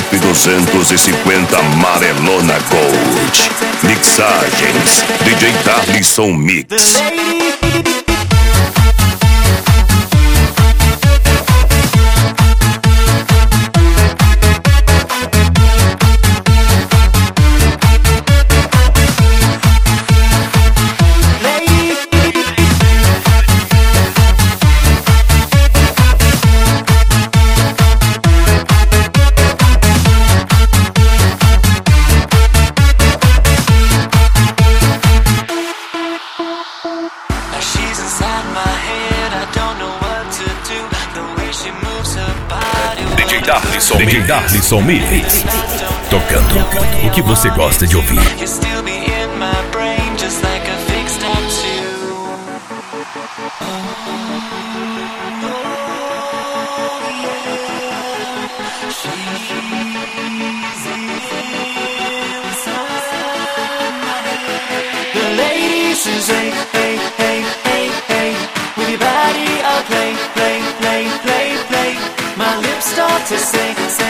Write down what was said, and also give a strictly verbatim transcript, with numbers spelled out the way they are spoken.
Top duzentos e cinquenta Amarelona Gold. Mixagens D J Darlisson Mix. D J Darlisson, D J Darlisson Mix. Tocando o que você gosta de ouvir. The ladies say, hey, hey, hey, hey, with your body I'll play, play, play, play, play. My lips start to say, say